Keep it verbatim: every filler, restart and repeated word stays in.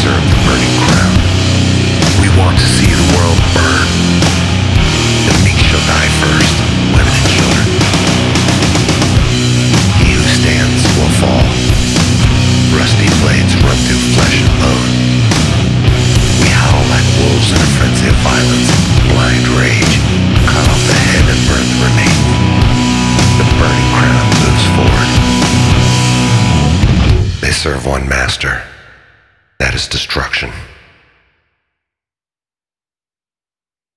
serve the burning crown. We want to see the world burn. The meek shall die first, women and children. He who stands will fall. Rusty blades run through flesh and bone. We howl like wolves in a frenzy of violence. Blind rage, cut off the head and burn the remains. The burning crown moves forward. They serve one master. That is destruction.